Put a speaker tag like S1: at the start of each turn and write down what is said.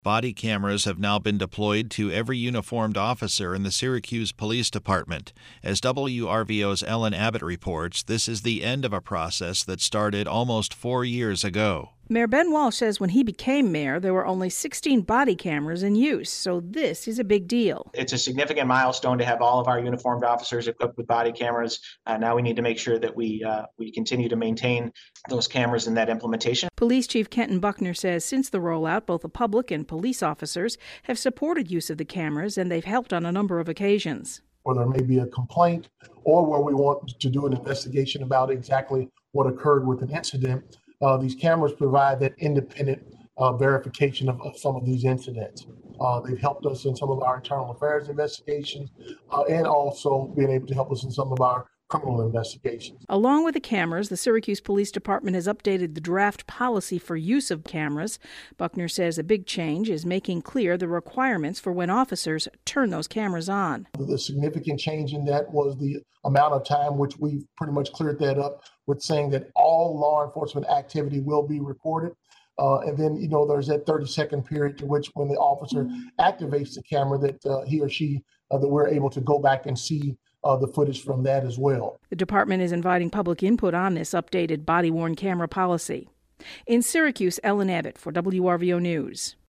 S1: Body cameras have now been deployed to every uniformed officer in the Syracuse Police Department. As WRVO's Ellen Abbott reports, this is the end of a process that started almost 4 years ago.
S2: Mayor Ben Walsh says when he became mayor, there were only 16 body cameras in use, so this is a big deal.
S3: It's a significant milestone to have all of our uniformed officers equipped with body cameras. Now we need to make sure that we continue to maintain those cameras in that implementation.
S2: Police Chief Kenton Buckner says since the rollout, both the public and police officers have supported use of the cameras, and they've helped on a number of occasions.
S4: Where there may be a complaint or where we want to do an investigation about exactly what occurred with an incident, these cameras provide that independent verification of some of these incidents. They've helped us in some of our internal affairs investigations and also being able to help us in some of our criminal investigations.
S2: Along with the cameras, the Syracuse Police Department has updated the draft policy for use of cameras. Buckner says a big change is making clear the requirements for when officers turn those cameras on.
S4: The significant change in that was the amount of time, which we've pretty much cleared that up with saying that all law enforcement activity will be recorded. And then, there's that 30-second period to which when the officer activates the camera that he or she, that we're able to go back and see the footage from that as well.
S2: The department is inviting public input on this updated body-worn camera policy. In Syracuse, Ellen Abbott for WRVO News.